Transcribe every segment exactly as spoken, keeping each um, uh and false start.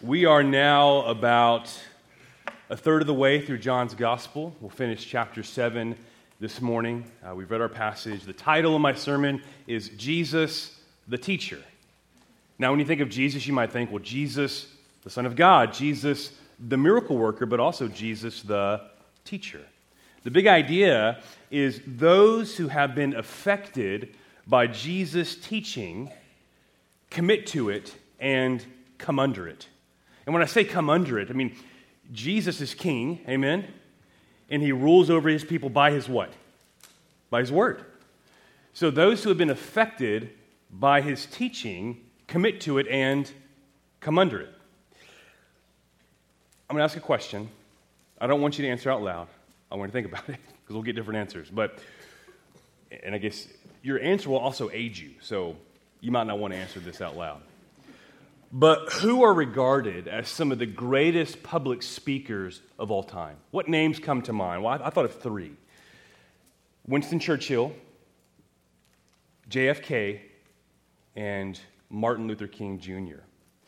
We are now about a third of the way through John's Gospel. We'll finish chapter seven this morning. Uh, we've read our passage. The title of my sermon is Jesus the Teacher. Now, when you think of Jesus, you might think, well, Jesus, the Son of God, Jesus, the miracle worker, but also Jesus, the teacher. The big idea is those who have been affected by Jesus' teaching commit to it and come under it. And when I say come under it, I mean, Jesus is king, amen? And he rules over his people by his what? By his word. So those who have been affected by his teaching commit to it and come under it. I'm going to ask a question. I don't want you to answer out loud. I want you to think about it because we'll get different answers. But, and I guess your answer will also aid you. So you might not want to answer this out loud. But who are regarded as some of the greatest public speakers of all time? What names come to mind? Well, I, I thought of three. Winston Churchill, J F K, and Martin Luther King Junior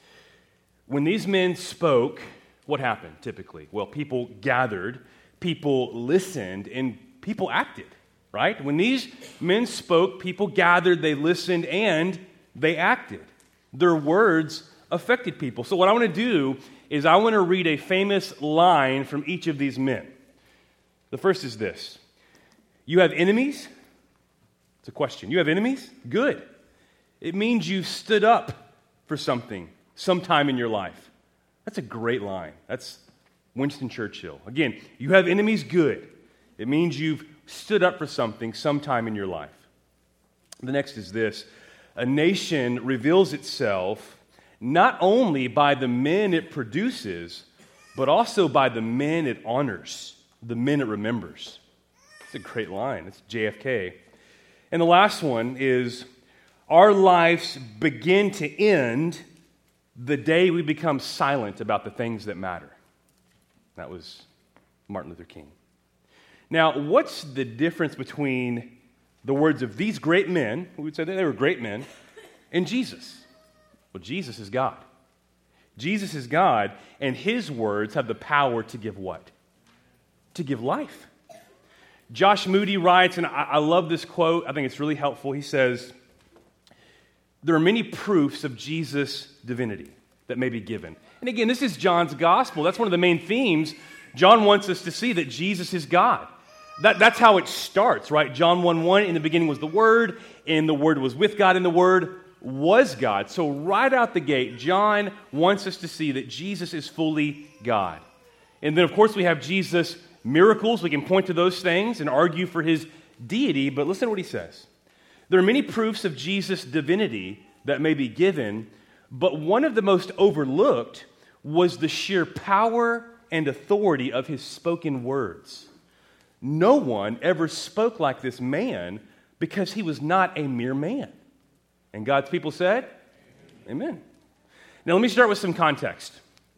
When these men spoke, what happened typically? Well, people gathered, people listened, and people acted, right? When these men spoke, people gathered, they listened, and they acted. Their words affected people. So what I want to do is I want to read a famous line from each of these men. The first is this. You have enemies? It's a question. You have enemies? Good. It means you've stood up for something sometime in your life. That's a great line. That's Winston Churchill. Again, you have enemies? Good. It means you've stood up for something sometime in your life. The next is this. A nation reveals itself not only by the men it produces, but also by the men it honors, the men it remembers. It's a great line. It's J F K. And the last one is, our lives begin to end the day we become silent about the things that matter. That was Martin Luther King. Now, what's the difference between the words of these great men, we would say that they were great men, and Jesus? Well, Jesus is God. Jesus is God, and his words have the power to give what? To give life. Josh Moody writes, and I, I love this quote, I think it's really helpful. He says, there are many proofs of Jesus' divinity that may be given. And again, this is John's gospel. That's one of the main themes. John wants us to see that Jesus is God. That, that's how it starts, right? John one one, in the beginning was the Word, and the Word was with God, and the Word was God. So right out the gate, John wants us to see that Jesus is fully God. And then, of course, we have Jesus' miracles. We can point to those things and argue for his deity, but listen to what he says. There are many proofs of Jesus' divinity that may be given, but one of the most overlooked was the sheer power and authority of his spoken words. No one ever spoke like this man because he was not a mere man. And God's people said, Amen. Amen. Now let me start with some context.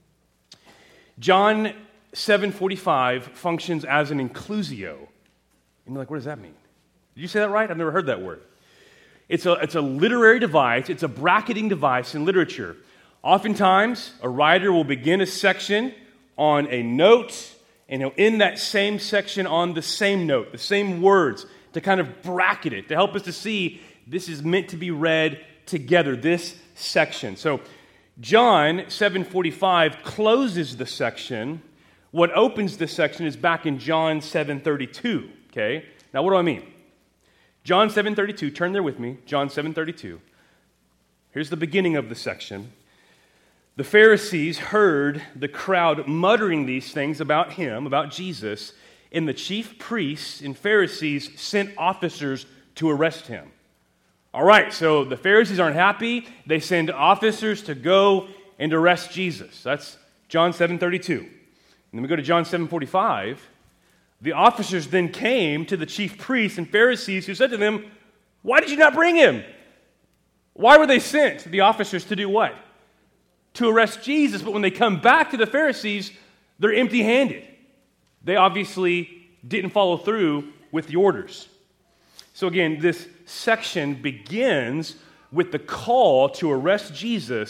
John seven forty-five functions as an inclusio. And you're like, what does that mean? Did you say that right? I've never heard that word. It's a, it's a literary device. It's a bracketing device in literature. Oftentimes, a writer will begin a section on a note, and he'll end that same section on the same note, the same words, to kind of bracket it, to help us to see this is meant to be read together, this section. So John seven forty-five closes the section. What opens the section is back in John seven thirty-two, okay? Now, what do I mean? John seven thirty-two, turn there with me, John seven thirty-two. Here's the beginning of the section. The Pharisees heard the crowd muttering these things about him, about Jesus, and the chief priests and Pharisees sent officers to arrest him. All right, so the Pharisees aren't happy. They send officers to go and arrest Jesus. That's John seven thirty-two. And then we go to John seven forty-five. The officers then came to the chief priests and Pharisees who said to them, why did you not bring him? Why were they sent, the officers, to do what? To arrest Jesus. But when they come back to the Pharisees, they're empty-handed. They obviously didn't follow through with the orders. So again, this section begins with the call to arrest Jesus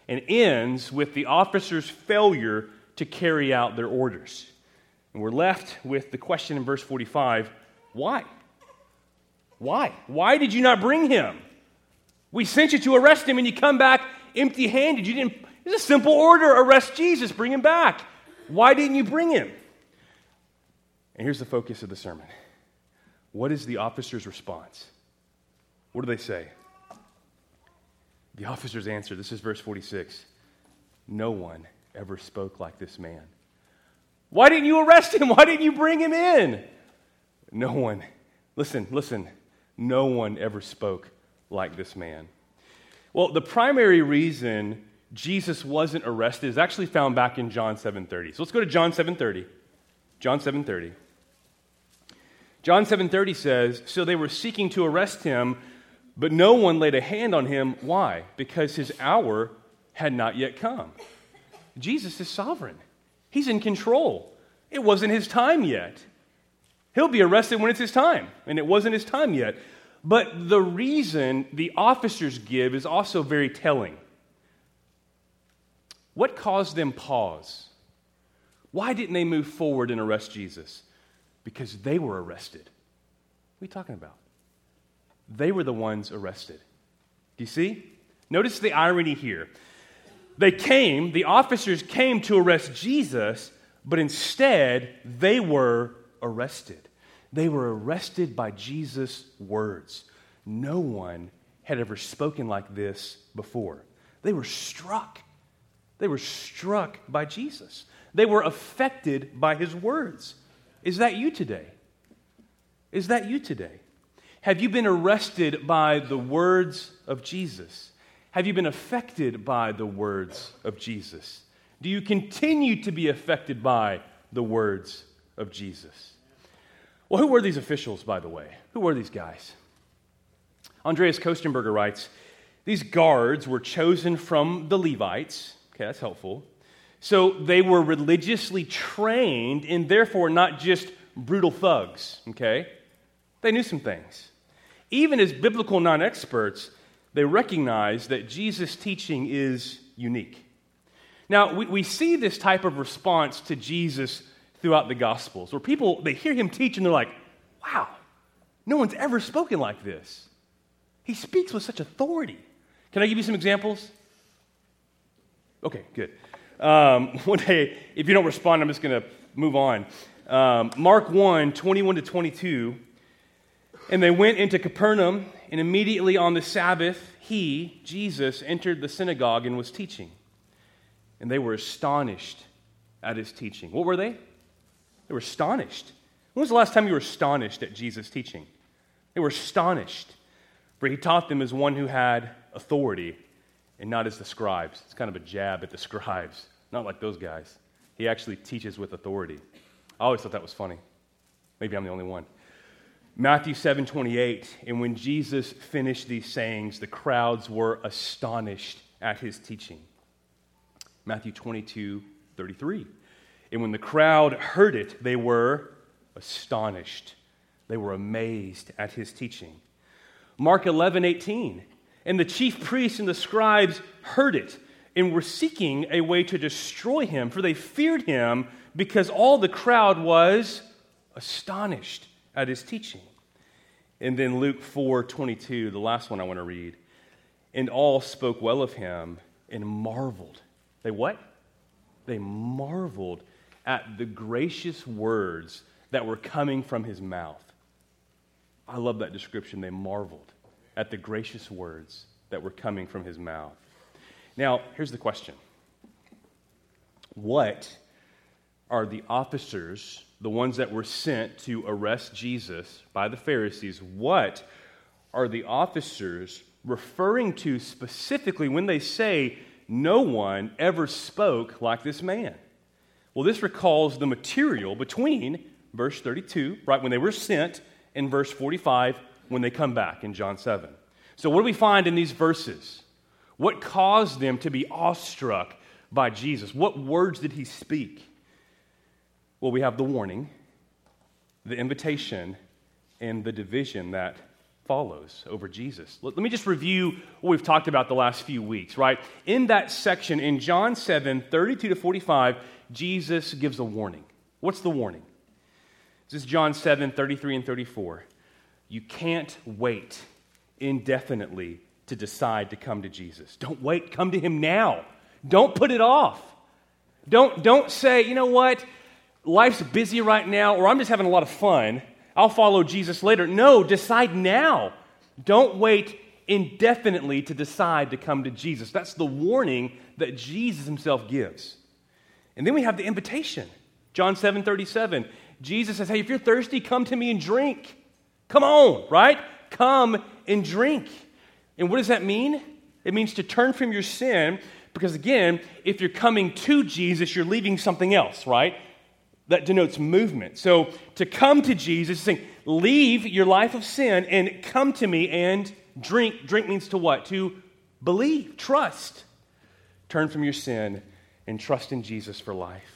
and ends with the officers' failure to carry out their orders. And we're left with the question in verse forty-five, why? Why? Why did you not bring him? We sent you to arrest him and you come back empty-handed. You didn't, it's a simple order, arrest Jesus, bring him back. Why didn't you bring him? And here's the focus of the sermon. What is the officer's response? What do they say? The officers answer, this is verse forty-six, no one ever spoke like this man. Why didn't you arrest him? Why didn't you bring him in? No one, listen, listen, no one ever spoke like this man. Well, the primary reason Jesus wasn't arrested is actually found back in John seven thirty. So let's go to John seven thirty. John seven thirty. John seven thirty says, so they were seeking to arrest him, but no one laid a hand on him. Why? Because his hour had not yet come. Jesus is sovereign. He's in control. It wasn't his time yet. He'll be arrested when it's his time, and it wasn't his time yet. But the reason the officers give is also very telling. What caused them pause? Why didn't they move forward and arrest Jesus? Because they were arrested. What are you talking about? They were the ones arrested. Do you see? Notice the irony here. They came, the officers came to arrest Jesus, but instead they were arrested. They were arrested by Jesus' words. No one had ever spoken like this before. They were struck. They were struck by Jesus. They were affected by his words. Is that you today? Is that you today? Have you been arrested by the words of Jesus? Have you been affected by the words of Jesus? Do you continue to be affected by the words of Jesus? Well, who were these officials, by the way? Who were these guys? Andreas Kostenberger writes, these guards were chosen from the Levites. Okay, that's helpful. So they were religiously trained and therefore not just brutal thugs, okay? They knew some things. Even as biblical non-experts, they recognize that Jesus' teaching is unique. Now, we, we see this type of response to Jesus throughout the Gospels, where people, they hear him teach and they're like, wow, no one's ever spoken like this. He speaks with such authority. Can I give you some examples? Okay, good. Um, one day, if you don't respond, I'm just going to move on. Um, Mark one, twenty-one to twenty-two, and they went into Capernaum, and immediately on the Sabbath, he, Jesus, entered the synagogue and was teaching. And they were astonished at his teaching. What were they? They were astonished. When was the last time you were astonished at Jesus' teaching? They were astonished, for he taught them as one who had authority and not as the scribes. It's kind of a jab at the scribes, not like those guys. He actually teaches with authority. I always thought that was funny. Maybe I'm the only one. Matthew seven twenty-eight, and when Jesus finished these sayings, the crowds were astonished at his teaching. Matthew twenty-two thirty-three, and when the crowd heard it, they were astonished. They were amazed at his teaching. Mark eleven eighteen, and the chief priests and the scribes heard it and were seeking a way to destroy him, for they feared him because all the crowd was astonished at his teaching. And then Luke four twenty-two, the last one I want to read. And all spoke well of him and marveled. They what? They marveled at the gracious words that were coming from his mouth. I love that description. They marveled at the gracious words that were coming from his mouth. Now, here's the question. What are the officers, the ones that were sent to arrest Jesus by the Pharisees, what are the officers referring to specifically when they say no one ever spoke like this man? Well, this recalls the material between verse thirty-two, right, when they were sent, and verse forty-five, when they come back in John seven. So what do we find in these verses? What caused them to be awestruck by Jesus? What words did he speak? Well, we have the warning, the invitation, and the division that follows over Jesus. Let, let me just review what we've talked about the last few weeks, right? In that section, in John seven, thirty-two to forty-five, Jesus gives a warning. What's the warning? This is John seven, thirty-three and thirty-four. You can't wait indefinitely to decide to come to Jesus. Don't wait. Come to him now. Don't put it off. Don't, don't say, you know what, life's busy right now, or I'm just having a lot of fun. I'll follow Jesus later. No, decide now. Don't wait indefinitely to decide to come to Jesus. That's the warning that Jesus himself gives. And then we have the invitation. John seven, thirty-seven. Jesus says, hey, if you're thirsty, come to me and drink. Come on, right? Come and drink. And what does that mean? It means to turn from your sin, because again, if you're coming to Jesus, you're leaving something else, right? That denotes movement. So to come to Jesus is saying, leave your life of sin and come to me and drink. Drink means to what? To believe, trust. Turn from your sin and trust in Jesus for life.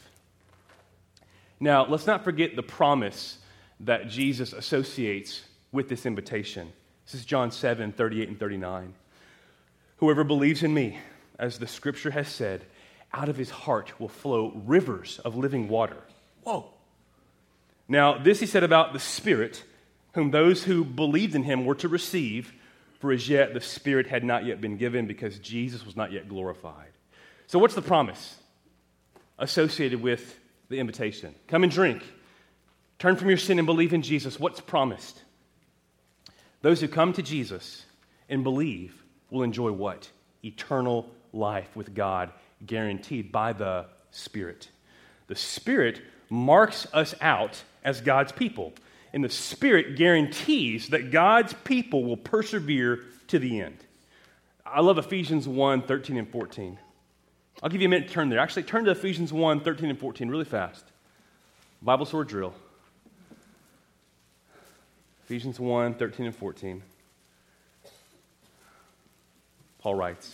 Now, let's not forget the promise that Jesus associates with this invitation. This is John seven, thirty-eight and thirty-nine. Whoever believes in me, as the scripture has said, out of his heart will flow rivers of living water. Whoa. Now, this he said about the Spirit, whom those who believed in him were to receive, for as yet the Spirit had not yet been given because Jesus was not yet glorified. So what's the promise associated with the invitation? Come and drink. Turn from your sin and believe in Jesus. What's promised? Those who come to Jesus and believe will enjoy what? Eternal life with God, guaranteed by the Spirit. The Spirit marks us out as God's people, and the Spirit guarantees that God's people will persevere to the end. I love Ephesians one, thirteen and fourteen. I'll give you a minute to turn there. Actually, turn to Ephesians one, thirteen and fourteen really fast. Bible sword drill. Ephesians one, thirteen and fourteen. Paul writes,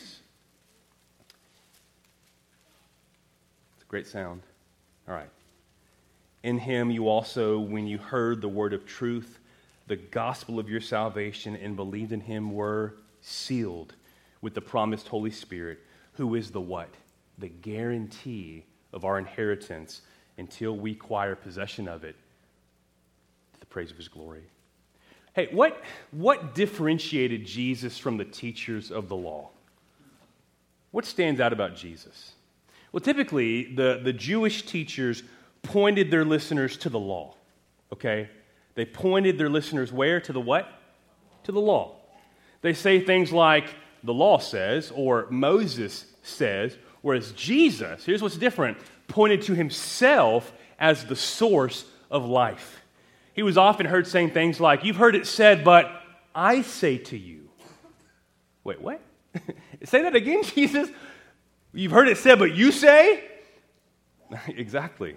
it's a great sound. All right. In him you also, when you heard the word of truth, the gospel of your salvation, and believed in him, were sealed with the promised Holy Spirit, who is the what? The guarantee of our inheritance until we acquire possession of it to the praise of his glory. Hey, what, what differentiated Jesus from the teachers of the law? What stands out about Jesus? Well, typically, the, the Jewish teachers pointed their listeners to the law, okay? They pointed their listeners where? To the what? To the law. They say things like, the law says, or Moses says, whereas Jesus, here's what's different, pointed to himself as the source of life. He was often heard saying things like, you've heard it said, but I say to you. Wait, what? Say that again, Jesus? You've heard it said, but you say? Exactly.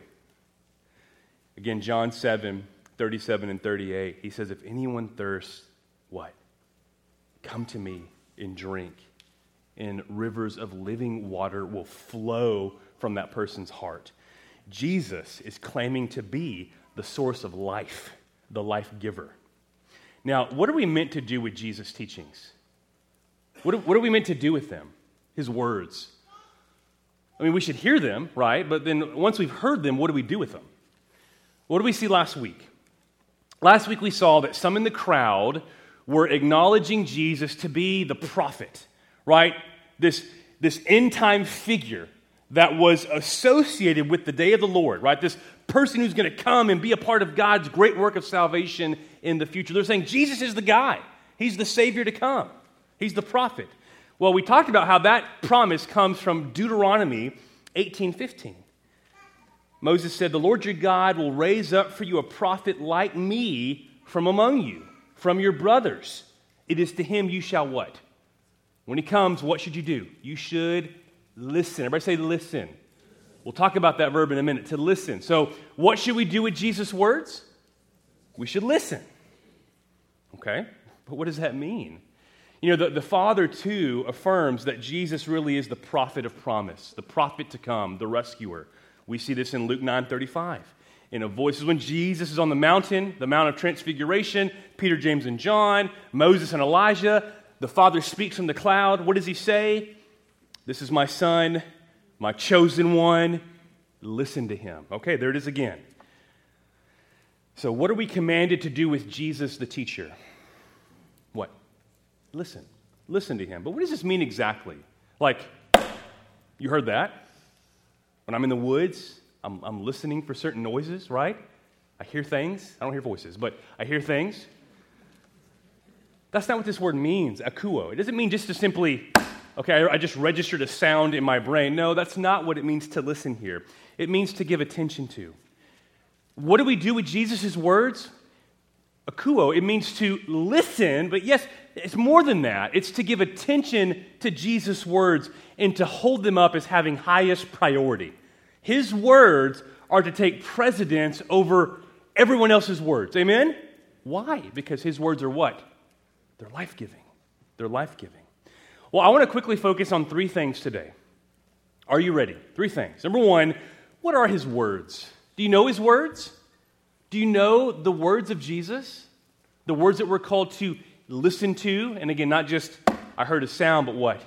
Again, John seven, thirty-seven and thirty-eight, he says, if anyone thirsts, what? Come to me and drink, and rivers of living water will flow from that person's heart. Jesus is claiming to be the source of life, the life giver. Now, what are we meant to do with Jesus' teachings? What are, what are we meant to do with them, his words? I mean, we should hear them, right? But then once we've heard them, what do we do with them? What did we see last week? Last week we saw that some in the crowd were acknowledging Jesus to be the prophet, right? This, this end-time figure that was associated with the day of the Lord, right? This person who's going to come and be a part of God's great work of salvation in the future. They're saying Jesus is the guy. He's the Savior to come. He's the prophet. Well, we talked about how that promise comes from Deuteronomy eighteen fifteen. Moses said, the Lord your God will raise up for you a prophet like me from among you, from your brothers. It is to him you shall what? When he comes, what should you do? You should listen. Everybody say listen. We'll talk about that verb in a minute, to listen. So what should we do with Jesus' words? We should listen. Okay? But what does that mean? You know, the, the Father, too, affirms that Jesus really is the prophet of promise, the prophet to come, the rescuer. We see this in Luke nine thirty-five. in a voice. This is when Jesus is on the mountain, the Mount of Transfiguration, Peter, James, and John, Moses and Elijah. The Father speaks from the cloud. What does he say? This is my Son, my chosen one. Listen to him. Okay, there it is again. So what are we commanded to do with Jesus the teacher? What? Listen. Listen to him. But what does this mean exactly? Like, you heard that? When I'm in the woods, I'm, I'm listening for certain noises, right? I hear things. I don't hear voices, but I hear things. That's not what this word means, akuo. It doesn't mean just to simply, okay, I, I just registered a sound in my brain. No, that's not what it means to listen here. It means to give attention to. What do we do with Jesus' words? Akuo, it means to listen, but yes, it's more than that. It's to give attention to Jesus' words and to hold them up as having highest priority. His words are to take precedence over everyone else's words. Amen? Why? Because his words are what? They're life-giving. They're life-giving. Well, I want to quickly focus on three things today. Are you ready? Three things. Number one, what are his words? Do you know his words? Do you know the words of Jesus? The words that we're called to listen to? And again, not just, I heard a sound, but what?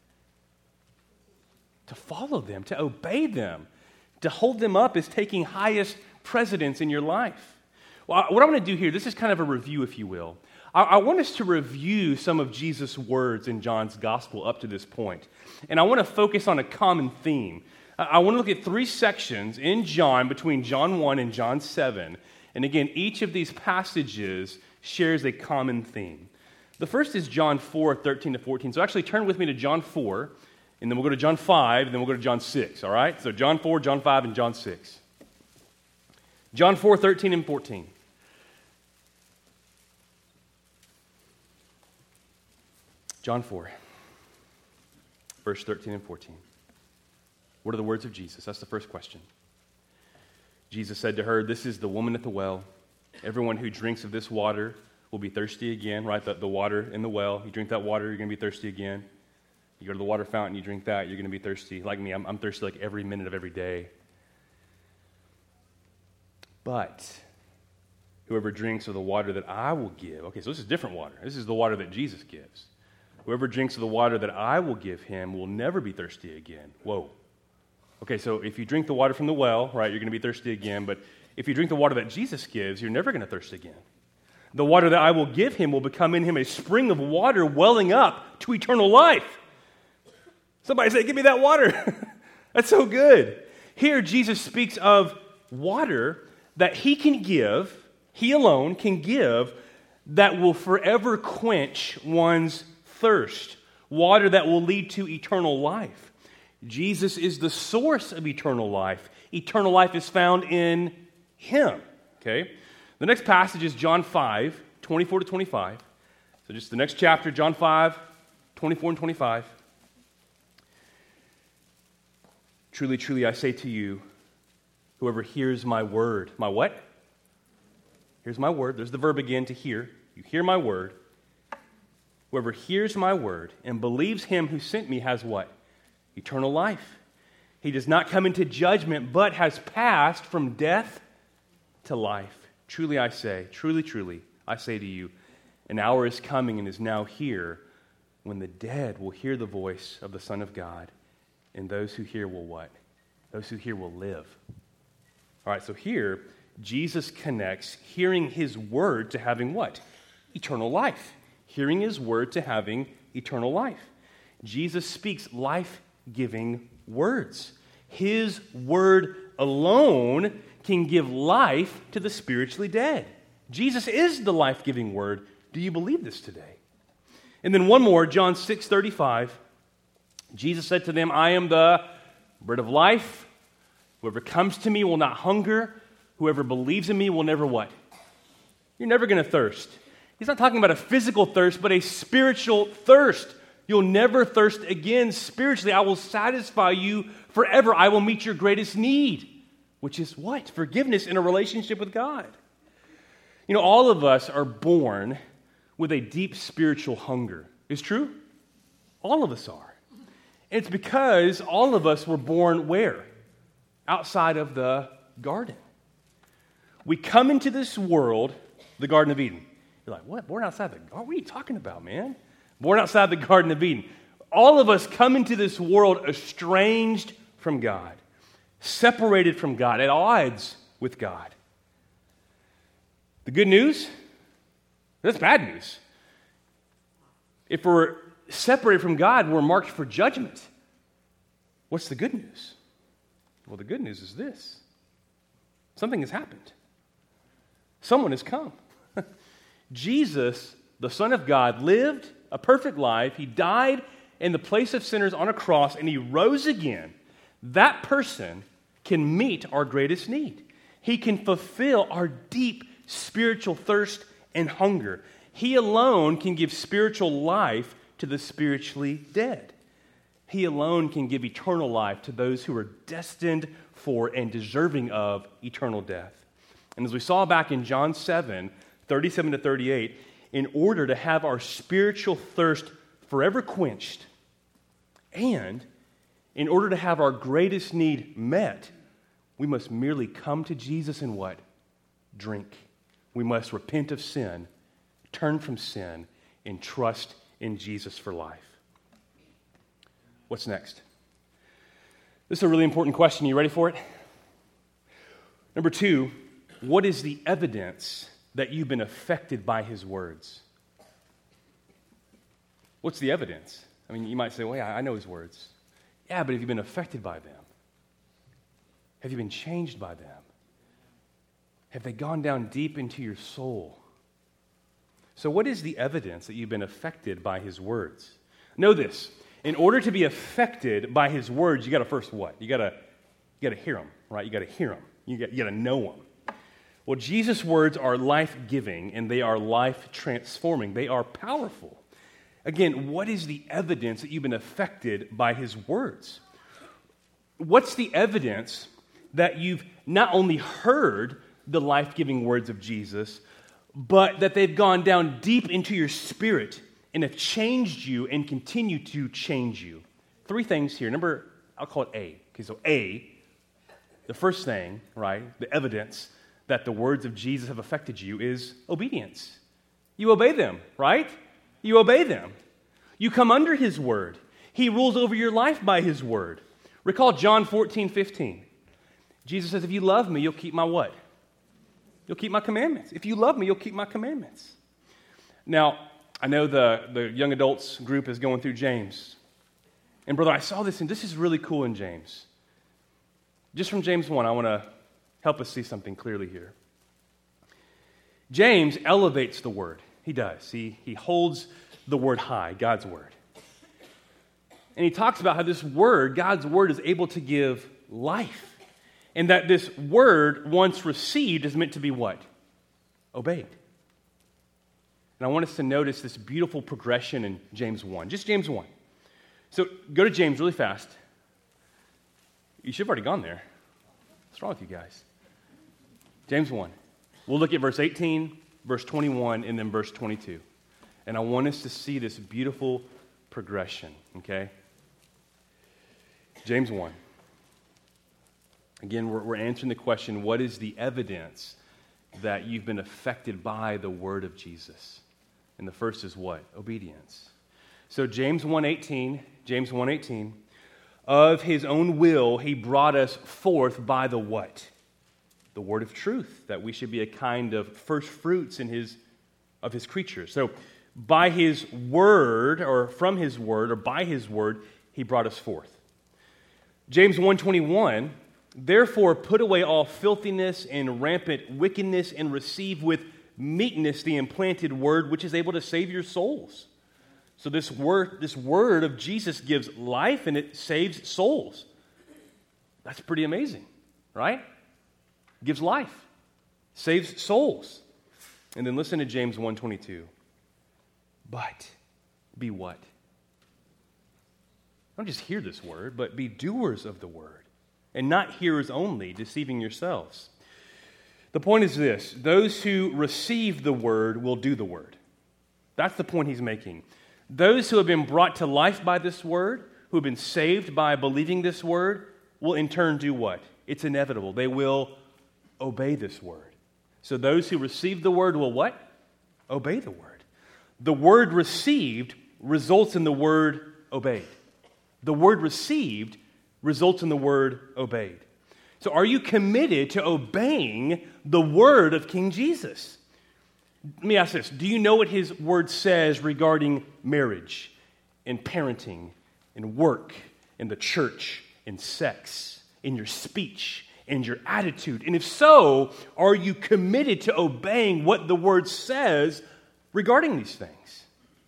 To follow them, to obey them. To hold them up is taking highest precedence in your life. Well, what I'm going to do here, this is kind of a review, if you will. I, I want us to review some of Jesus' words in John's gospel up to this point. And I want to focus on a common theme. I want to look at three sections in John, between John one and John seven. And again, each of these passages shares a common theme. The first is John four, thirteen to fourteen. So actually turn with me to John four, and then we'll go to John five, and then we'll go to John six, all right? So John four, John five, and John six. John four, thirteen and fourteen. John four, verse thirteen and fourteen. What are the words of Jesus? That's the first question. Jesus said to her, "This is the woman at the well. Everyone who drinks of this water will be thirsty again," right? The, the water in the well. You drink that water, you're going to be thirsty again. You go to the water fountain, you drink that, you're going to be thirsty. Like me, I'm, I'm thirsty like every minute of every day. But whoever drinks of the water that I will give, okay, so this is different water. This is the water that Jesus gives. Whoever drinks of the water that I will give him will never be thirsty again. Whoa. Okay, so if you drink the water from the well, right, you're going to be thirsty again. But if you drink the water that Jesus gives, you're never going to thirst again. The water that I will give him will become in him a spring of water welling up to eternal life. Somebody say, "Give me that water." That's so good. Here, Jesus speaks of water that he can give, he alone can give, that will forever quench one's thirst. Water that will lead to eternal life. Jesus is the source of eternal life. Eternal life is found in him. Okay? The next passage is John five, twenty-four to twenty-five. So just the next chapter, John five, twenty-four and twenty-five. "Truly, truly, I say to you, whoever hears my word," my what? Here's my word. There's the verb again, to hear. You hear my word. "Whoever hears my word and believes him who sent me has" what? Eternal life. He does not come into judgment, but has passed from death to life. Truly I say, truly, truly, I say to you, an hour is coming and is now here when the dead will hear the voice of the Son of God, and those who hear will what? Those who hear will live. All right, so here, Jesus connects hearing his word to having what? Eternal life. Hearing his word to having eternal life. Jesus speaks life-giving words. His word alone can give life to the spiritually dead. Jesus is the life-giving word. Do you believe this today? And then one more, John six thirty-five. Jesus said to them, "I am the bread of life. Whoever comes to me will not hunger. Whoever believes in me will never" what? You're never going to thirst. He's not talking about a physical thirst, but a spiritual thirst. You'll never thirst again spiritually. I will satisfy you forever. I will meet your greatest need, which is what? Forgiveness in a relationship with God. You know, all of us are born with a deep spiritual hunger. Is true? All of us are. And it's because all of us were born where? Outside of the garden. We come into this world, the Garden of Eden. You're like, what? Born outside the garden? What are you talking about, man? Born outside the Garden of Eden. All of us come into this world estranged from God, separated from God, at odds with God. The good news? That's bad news. If we're separated from God, we're marked for judgment. What's the good news? Well, the good news is this. Something has happened. Someone has come. Jesus, the Son of God, lived a perfect life. He died in the place of sinners on a cross, and he rose again. That person can meet our greatest need. He can fulfill our deep spiritual thirst and hunger. He alone can give spiritual life to the spiritually dead. He alone can give eternal life to those who are destined for and deserving of eternal death. And as we saw back in John seven, thirty-seven to thirty-eight, in order to have our spiritual thirst forever quenched, and in order to have our greatest need met, we must merely come to Jesus and what? Drink. We must repent of sin, turn from sin, and trust in Jesus for life. What's next? This is a really important question. You ready for it? Number two, what is the evidence that you've been affected by his words? What's the evidence? I mean, you might say, well, yeah, I know his words. Yeah, but have you been affected by them? Have you been changed by them? Have they gone down deep into your soul? So what is the evidence that you've been affected by his words? Know this. In order to be affected by his words, you got to first what? You got to you got to hear them, right? You got to hear them. You got, you got to know them. Well, Jesus' words are life-giving and they are life-transforming. They are powerful. Again, what is the evidence that you've been affected by his words? What's the evidence that you've not only heard the life-giving words of Jesus, but that they've gone down deep into your spirit and have changed you and continue to change you? Three things here. Number, I'll call it A. Okay, so A, the first thing, right, the evidence that the words of Jesus have affected you is obedience. You obey them, right? You obey them. You come under his word. He rules over your life by his word. Recall John fourteen fifteen. Jesus says, if you love me, you'll keep my what? You'll keep my commandments. If you love me, you'll keep my commandments. Now, I know the, the young adults group is going through James. And brother, I saw this, and this is really cool in James. Just from James one, I want to help us see something clearly here. James elevates the word. He does. He, he holds the word high, God's word. And he talks about how this word, God's word, is able to give life. And that this word, once received, is meant to be what? Obeyed. And I want us to notice this beautiful progression in James one. Just James one. So go to James really fast. You should have already gone there. What's wrong with you guys? James one. We'll look at verse eighteen, verse twenty-one, and then verse twenty-two. And I want us to see this beautiful progression, okay? James one. Again, we're, we're answering the question, what is the evidence that you've been affected by the word of Jesus? And the first is what? Obedience. So James one eighteen, James one eighteen, of his own will he brought us forth by the what? The word of truth, that we should be a kind of first fruits in his of his creatures. So by his word, or from his word, or by his word, he brought us forth. James one twenty-one, therefore put away all filthiness and rampant wickedness and receive with meekness the implanted word which is able to save your souls. So this word, this word of Jesus gives life and it saves souls. That's pretty amazing, right? It gives life, saves souls. And then listen to James one twenty-two. But be what? Don't just hear this word, but be doers of the word, and not hearers only, deceiving yourselves. The point is this: those who receive the word will do the word. That's the point he's making. Those who have been brought to life by this word, who have been saved by believing this word, will in turn do what? It's inevitable. They will obey this word. So those who receive the word will what? Obey the word. The word received results in the word obeyed. The word received results in the word obeyed. So are you committed to obeying the word of King Jesus? Let me ask this. Do you know what his word says regarding marriage and parenting and work and the church and sex, in your speech and your attitude? And if so, are you committed to obeying what the word says regarding these things?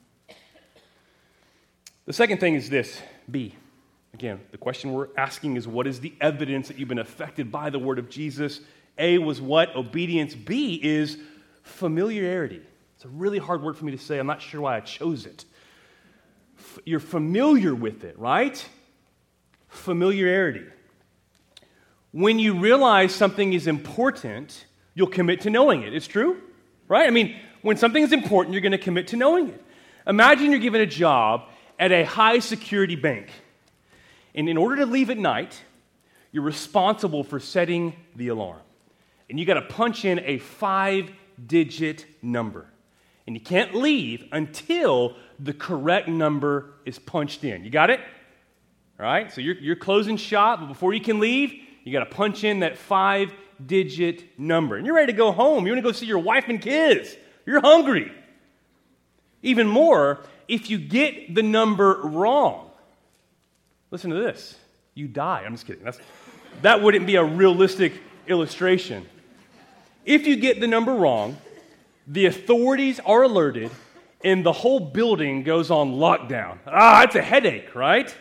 The second thing is this, B. Again, the question we're asking is, what is the evidence that you've been affected by the word of Jesus? A was what? Obedience. B is familiarity. It's a really hard word for me to say. I'm not sure why I chose it. F- you're familiar with it, right? Familiarity. When you realize something is important, you'll commit to knowing it. It's true, right? I mean, when something is important, you're going to commit to knowing it. Imagine you're given a job at a high-security bank. And in order to leave at night, you're responsible for setting the alarm. And you got to punch in a five-digit number. And you can't leave until the correct number is punched in. You got it? All right? So you're, you're closing shop, but before you can leave, you got to punch in that five-digit number. And you're ready to go home. You want to go see your wife and kids. You're hungry. Even more, if you get the number wrong, listen to this. You die. I'm just kidding. That's, that wouldn't be a realistic illustration. If you get the number wrong, the authorities are alerted, and the whole building goes on lockdown. Ah, it's a headache, right?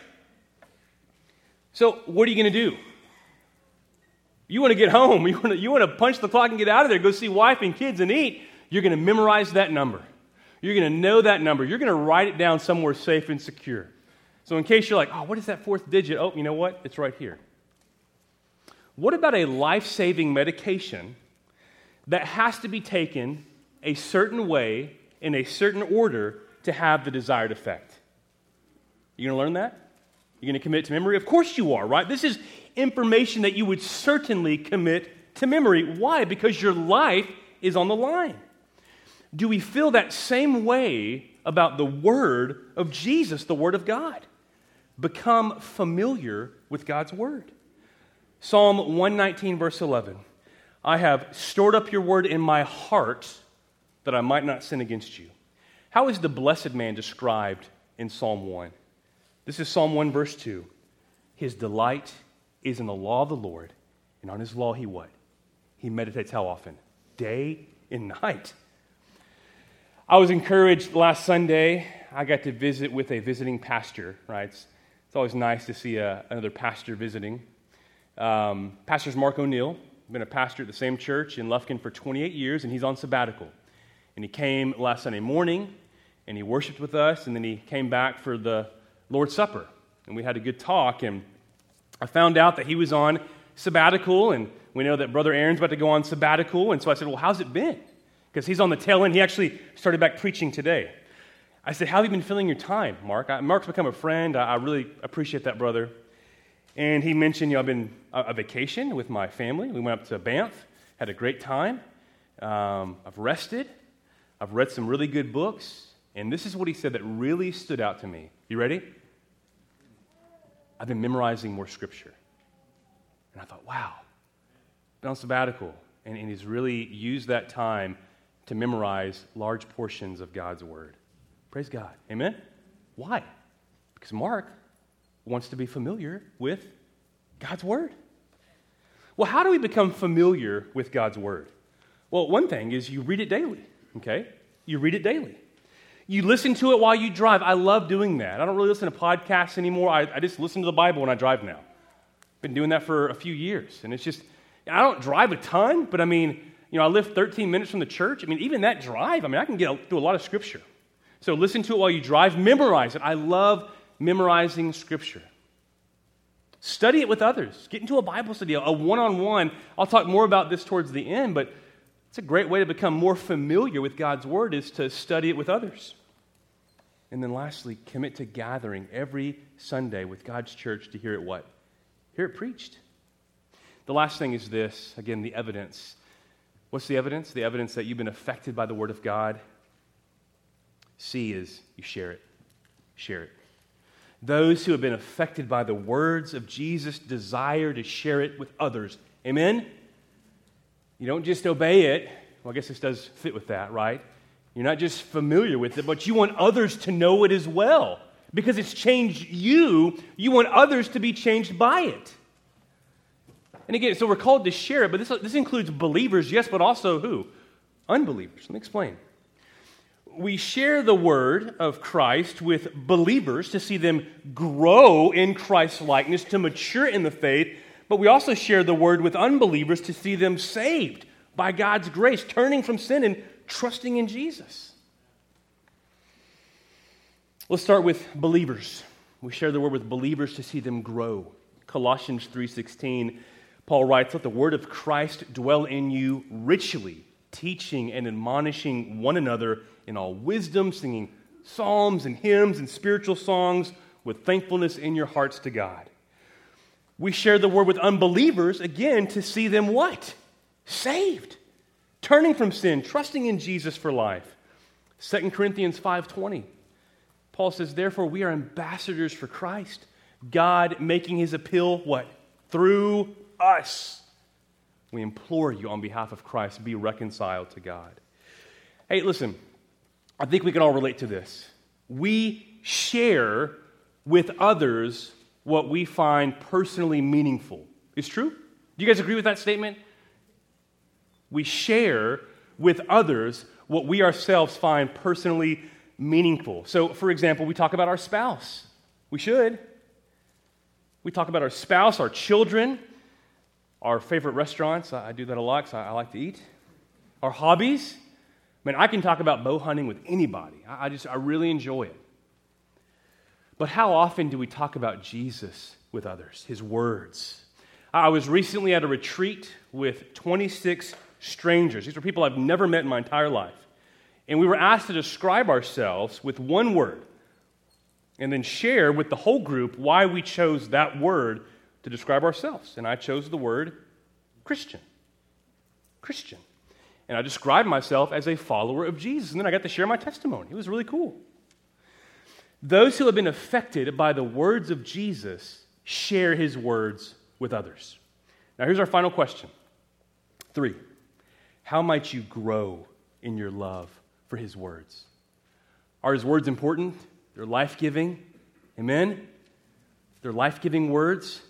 So what are you going to do? You want to get home. You want to, you want to punch the clock and get out of there, go see wife and kids and eat. You're going to memorize that number. You're going to know that number. You're going to write it down somewhere safe and secure. So in case you're like, oh, what is that fourth digit? Oh, you know what? It's right here. What about a life-saving medication that has to be taken a certain way in a certain order to have the desired effect? You going to learn that? You're going to commit to memory? Of course you are, right? This is information that you would certainly commit to memory. Why? Because your life is on the line. Do we feel that same way about the Word of Jesus, the Word of God? Become familiar with God's Word. Psalm one nineteen, verse eleven. I have stored up your word in my heart that I might not sin against you. How is the blessed man described in Psalm one? This is Psalm one, verse two. His delight is in the law of the Lord, and on his law he what? He meditates how often? Day and night. I was encouraged last Sunday. I got to visit with a visiting pastor, right? It's, it's always nice to see a, another pastor visiting. Um, Pastor's Mark O'Neill, been a pastor at the same church in Lufkin for twenty-eight years, and he's on sabbatical. And he came last Sunday morning, and he worshiped with us, and then he came back for the Lord's Supper. And we had a good talk, and I found out that he was on sabbatical, and we know that Brother Aaron's about to go on sabbatical, and so I said, well, how's it been? Because he's on the tail end. He actually started back preaching today. I said, how have you been filling your time, Mark? I, Mark's become a friend. I, I really appreciate that, brother. And he mentioned, you know, I've been on a vacation with my family. We went up to Banff, had a great time. Um, I've rested. I've read some really good books. And this is what he said that really stood out to me. You ready? I've been memorizing more Scripture. And I thought, wow, been on sabbatical. And, and he's really used that time to memorize large portions of God's Word. Praise God. Amen? Why? Because Mark wants to be familiar with God's Word. Well, how do we become familiar with God's Word? Well, one thing is you read it daily, okay? You read it daily. You listen to it while you drive. I love doing that. I don't really listen to podcasts anymore. I, I just listen to the Bible when I drive now. Been doing that for a few years, and it's just, I don't drive a ton, but I mean, you know, I live thirteen minutes from the church. I mean, even that drive, I mean, I can get through a lot of Scripture. So listen to it while you drive. Memorize it. I love memorizing Scripture. Study it with others. Get into a Bible study, a one-on-one. I'll talk more about this towards the end, but it's a great way to become more familiar with God's Word is to study it with others. And then lastly, commit to gathering every Sunday with God's church to hear it what? Hear it preached. The last thing is this, again, the evidence. What's the evidence? The evidence that you've been affected by the Word of God. C is you share it. Share it. Those who have been affected by the words of Jesus desire to share it with others. Amen? You don't just obey it. Well, I guess this does fit with that, right? You're not just familiar with it, but you want others to know it as well. Because it's changed you, you want others to be changed by it. And again, so we're called to share it, but this, this includes believers, yes, but also who? Unbelievers. Let me explain. We share the word of Christ with believers to see them grow in Christ's likeness, to mature in the faith, but we also share the word with unbelievers to see them saved by God's grace, turning from sin and trusting in Jesus. Let's start with believers. We share the word with believers to see them grow. Colossians three sixteen, Paul writes, "Let the word of Christ dwell in you richly, teaching and admonishing one another in all wisdom, singing psalms and hymns and spiritual songs with thankfulness in your hearts to God." We share the word with unbelievers, again, to see them what? Saved. Turning from sin, trusting in Jesus for life. Second Corinthians five twenty. Paul says, "Therefore we are ambassadors for Christ, God making his appeal, what? Through us. We implore you on behalf of Christ, be reconciled to God." Hey, listen, I think we can all relate to this. We share with others what we find personally meaningful. It's true? Do you guys agree with that statement? We share with others what we ourselves find personally meaningful. So, for example, we talk about our spouse. We should. We talk about our spouse, our children, our favorite restaurants. I do that a lot because I like to eat. Our hobbies. I mean, I can talk about bow hunting with anybody. I just, I really enjoy it. But how often do we talk about Jesus with others, his words? I was recently at a retreat with twenty-six strangers. These are people I've never met in my entire life. And we were asked to describe ourselves with one word and then share with the whole group why we chose that word to describe ourselves. And I chose the word Christian. Christian. And I described myself as a follower of Jesus. And then I got to share my testimony. It was really cool. Those who have been affected by the words of Jesus share his words with others. Now here's our final question. Three, how might you grow in your love for his words? Are his words important? They're life-giving. Amen? They're life-giving words.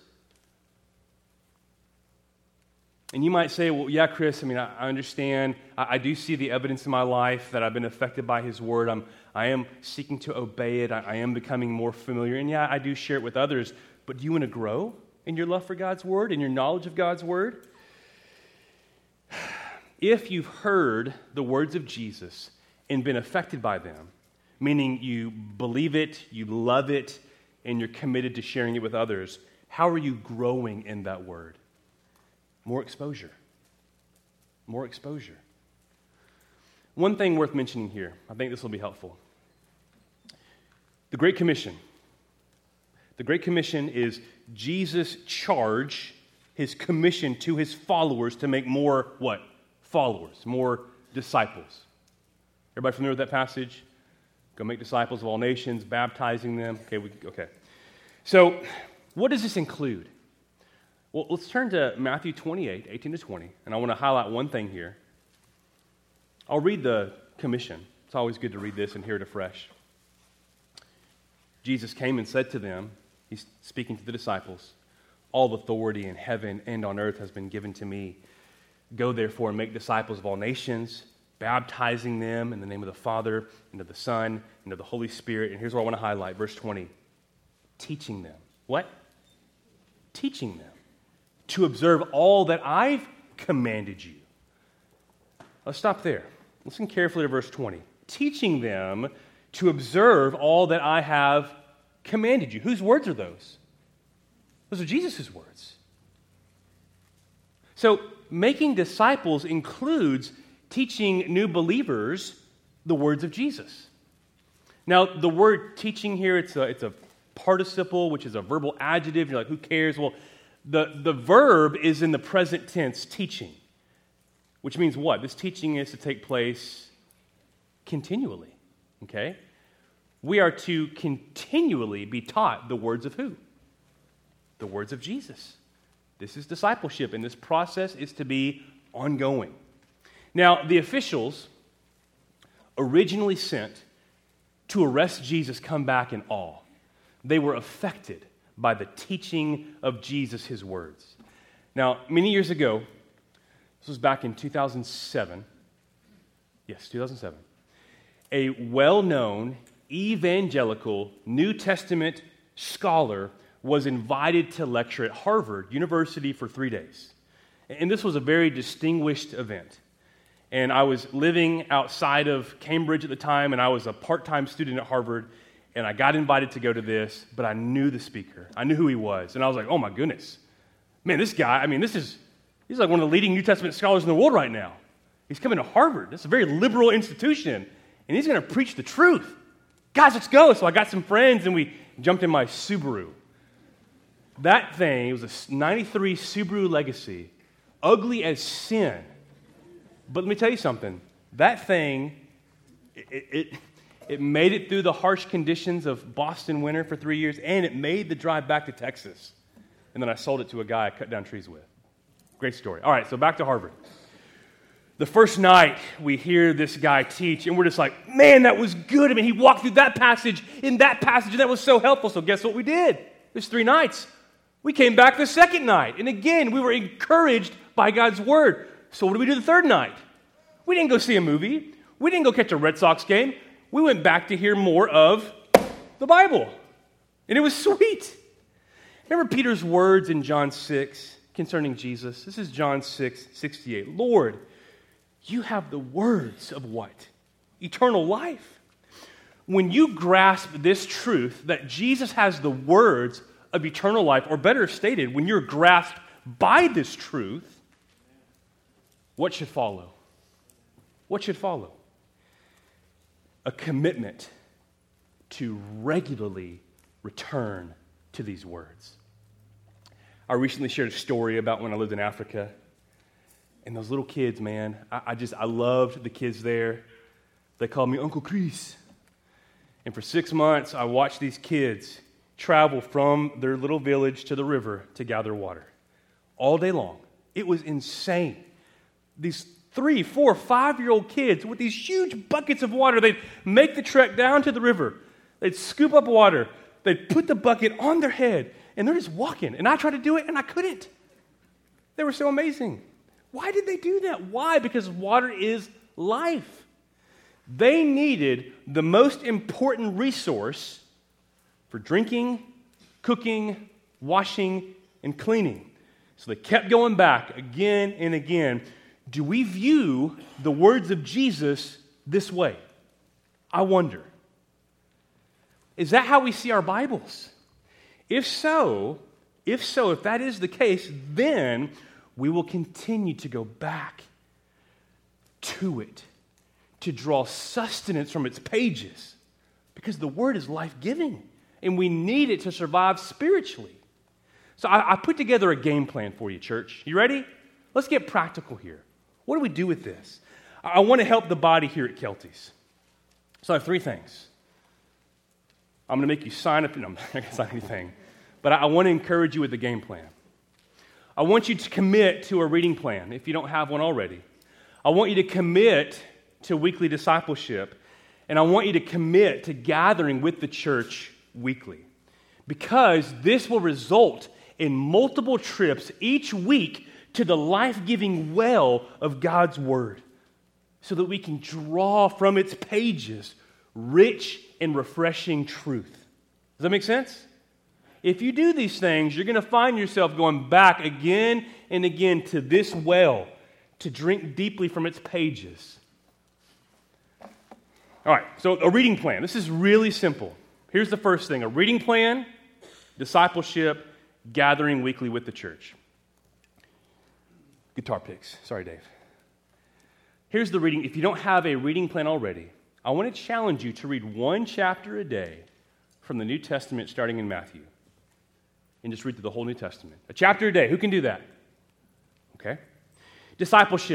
And you might say, well, yeah, Chris, I mean, I, I understand. I, I do see the evidence in my life that I've been affected by his word. I'm, I am seeking to obey it. I, I am becoming more familiar. And yeah, I do share it with others. But do you want to grow in your love for God's word, in your knowledge of God's word? If you've heard the words of Jesus and been affected by them, meaning you believe it, you love it, and you're committed to sharing it with others, how are you growing in that word? More exposure. More exposure. One thing worth mentioning here, I think this will be helpful. The Great Commission. The Great Commission is Jesus' charge, his commission to his followers to make more what? Followers, more disciples. Everybody familiar with that passage? Go make disciples of all nations, baptizing them. Okay, we, okay. So, what does this include? Well, let's turn to Matthew twenty-eight, eighteen to twenty, and I want to highlight one thing here. I'll read the commission. It's always good to read this and hear it afresh. Jesus came and said to them, he's speaking to the disciples, "All authority in heaven and on earth has been given to me. Go therefore and make disciples of all nations, baptizing them in the name of the Father, and of the Son, and of the Holy Spirit." And here's what I want to highlight, verse twenty. Teaching them. What? Teaching them to observe all that I've commanded you. Let's stop there. Listen carefully to verse twenty. Teaching them to observe all that I have commanded you. Whose words are those? Those are Jesus' words. So, making disciples includes teaching new believers the words of Jesus. Now, the word teaching here, it's a, it's a participle, which is a verbal adjective. You're like, who cares? Well, the, the verb is in the present tense, teaching. which means what? This teaching is to take place continually, okay? We are to continually be taught the words of who? The words of Jesus. This is discipleship, and this process is to be ongoing. Now, the officials originally sent to arrest Jesus come back in awe. They were affected by the teaching of Jesus, his words. Now, many years ago, this was back in two thousand seven, yes, two thousand seven, a well-known evangelical New Testament scholar was invited to lecture at Harvard University for three days. And this was a very distinguished event. And I was living outside of Cambridge at the time, and I was a part-time student at Harvard, and I got invited to go to this, but I knew the speaker. I knew who he was. And I was like, oh my goodness. Man, this guy, I mean, this is, he's like one of the leading New Testament scholars in the world right now. He's coming to Harvard. It's a very liberal institution, and he's going to preach the truth. Guys, let's go. So I got some friends, and we jumped in my Subaru. That thing, it was a ninety-three Subaru Legacy, ugly as sin. But let me tell you something. That thing, it, it, it made it through the harsh conditions of Boston winter for three years, and it made the drive back to Texas. And then I sold it to a guy I cut down trees with. Great story. All right, so back to Harvard. The first night, we hear this guy teach, and we're just like, man, that was good. I mean, he walked through that passage in that passage, and that was so helpful. So guess what we did? There's three nights. We came back the second night, and again, we were encouraged by God's word. So what did we do the third night? We didn't go see a movie. We didn't go catch a Red Sox game. We went back to hear more of the Bible. And it was sweet. Remember Peter's words in John six concerning Jesus? This is John six sixty-eight. Lord, you have the words of what? Eternal life. When you grasp this truth that Jesus has the words of eternal life, or better stated, when you're grasped by this truth, what should follow? What should follow? A commitment to regularly return to these words. I recently shared a story about when I lived in Africa, and those little kids, man, I, I just, I loved the kids there. They called me Uncle Chris. And for six months, I watched these kids travel from their little village to the river to gather water all day long. It was insane. These three, four, five-year-old kids with these huge buckets of water, they'd make the trek down to the river. They'd scoop up water. They'd put the bucket on their head, and they're just walking. And I tried to do it, and I couldn't. They were so amazing. Why did they do that? Why? Because water is life. They needed the most important resource for drinking, cooking, washing, and cleaning. So they kept going back again and again. Do we view the words of Jesus this way? I wonder. Is that how we see our Bibles? If so, if so, if that is the case, then we will continue to go back to it, to draw sustenance from its pages, because the Word is life-giving, and we need it to survive spiritually. So I, I put together a game plan for you, church. You ready? Let's get practical here. What do we do with this? I, I want to help the body here at Kelty's. So I have three things. I'm going to make you sign up. No, I'm not going to sign anything. But I, I want to encourage you with the game plan. I want you to commit to a reading plan if you don't have one already. I want you to commit to weekly discipleship. And I want you to commit to gathering with the church weekly. Because this will result in multiple trips each week to the life-giving well of God's Word, so that we can draw from its pages rich and refreshing truth. Does that make sense? If you do these things, you're going to find yourself going back again and again to this well to drink deeply from its pages. All right, so a reading plan. This is really simple. Here's the first thing. A reading plan, discipleship, gathering weekly with the church. Guitar picks. Sorry, Dave. Here's the reading. If you don't have a reading plan already, I want to challenge you to read one chapter a day from the New Testament starting in Matthew. And just read through the whole New Testament. A chapter a day. Who can do that? Okay. Discipleship.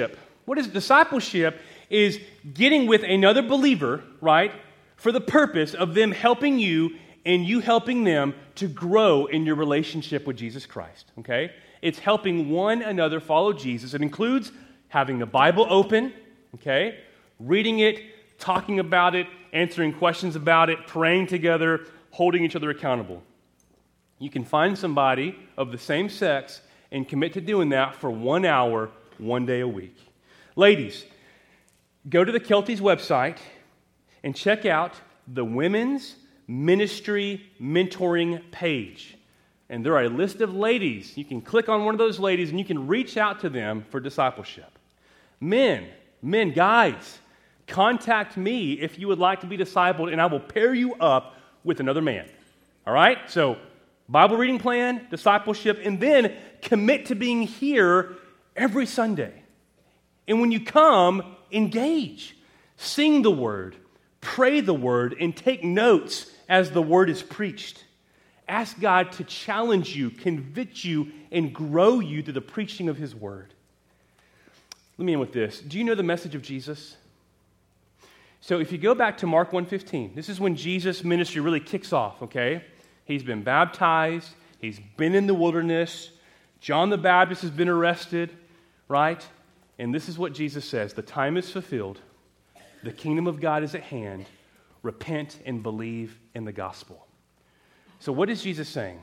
What is discipleship? Is getting with another believer, right, for the purpose of them helping you and you helping them to grow in your relationship with Jesus Christ, okay? It's helping one another follow Jesus. It includes having the Bible open, okay, reading it, talking about it, answering questions about it, praying together, holding each other accountable. You can find somebody of the same sex and commit to doing that for one hour, one day a week. Ladies, go to the Kelties website and check out the Women's Ministry Mentoring page. And there are a list of ladies. You can click on one of those ladies and you can reach out to them for discipleship. Men, men, guys, contact me if you would like to be discipled, and I will pair you up with another man. All right? So, Bible reading plan, discipleship, and then commit to being here every Sunday. And when you come, engage. Sing the word, pray the word, and take notes as the word is preached. Ask God to challenge you, convict you, and grow you through the preaching of his word. Let me end with this. Do you know the message of Jesus? So if you go back to Mark one fifteen, this is when Jesus' ministry really kicks off, okay? He's been baptized. He's been in the wilderness. John the Baptist has been arrested, right? And this is what Jesus says. The time is fulfilled. The kingdom of God is at hand. Repent and believe in the gospel. So what is Jesus saying?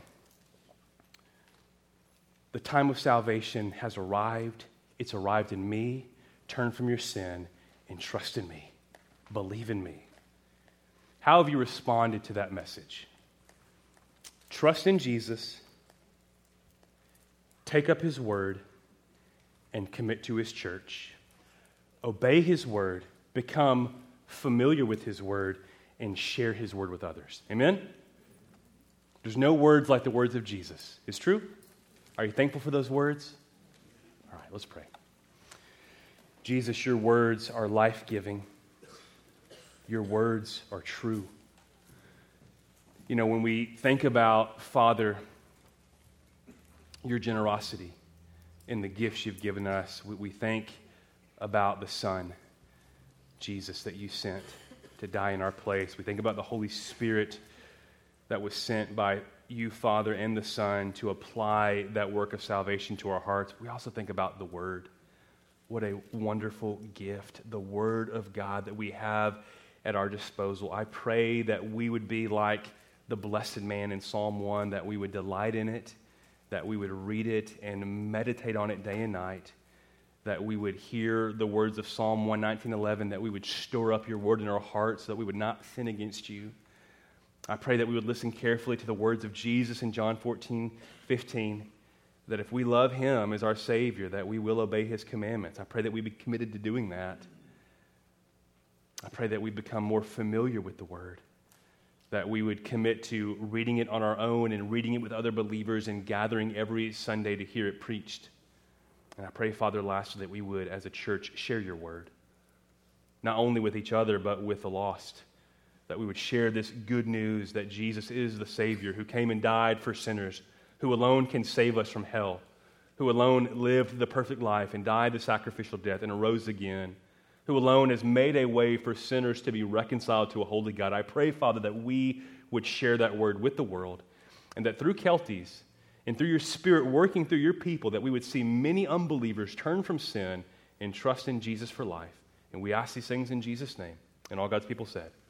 The time of salvation has arrived. It's arrived in me. Turn from your sin and trust in me. Believe in me. How have you responded to that message? Trust in Jesus, take up his word, and commit to his church. Obey his word, become familiar with his word, and share his word with others. Amen? There's no words like the words of Jesus. It's true? Are you thankful for those words? All right, let's pray. Jesus, your words are life-giving. Your words are true. You know, when we think about, Father, your generosity and the gifts you've given us, we, we think about the Son, Jesus, that you sent to die in our place. We think about the Holy Spirit that was sent by you, Father, and the Son to apply that work of salvation to our hearts. We also think about the Word. What a wonderful gift, the Word of God that we have at our disposal. I pray that we would be like the blessed man in Psalm one, that we would delight in it, that we would read it and meditate on it day and night, that we would hear the words of Psalm one nineteen eleven, that we would store up your word in our hearts so that we would not sin against you. I pray that we would listen carefully to the words of Jesus in John fourteen fifteen, that if we love him as our Savior, that we will obey his commandments. I pray that we be committed to doing that. I pray that we become more familiar with the word, that we would commit to reading it on our own and reading it with other believers and gathering every Sunday to hear it preached. And I pray, Father, lastly, that we would, as a church, share your word, not only with each other, but with the lost, that we would share this good news that Jesus is the Savior who came and died for sinners, who alone can save us from hell, who alone lived the perfect life and died the sacrificial death and arose again, who alone has made a way for sinners to be reconciled to a holy God. I pray, Father, that we would share that word with the world, and that through Kelties and through your Spirit working through your people, that we would see many unbelievers turn from sin and trust in Jesus for life. And we ask these things in Jesus' name. And all God's people said,